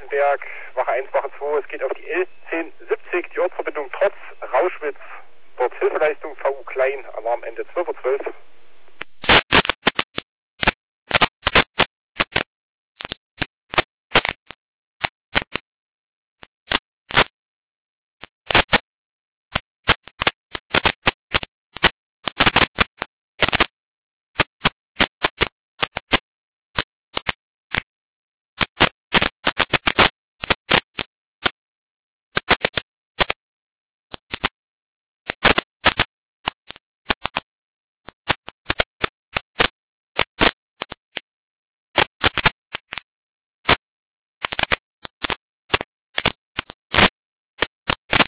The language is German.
Wittenberg, Wache 1, Wache 2, es geht auf die L1070, die Ortsverbindung trotz Rauschwitz, dort Hilfeleistung VU Klein, Alarm Ende 12:12 Uhr.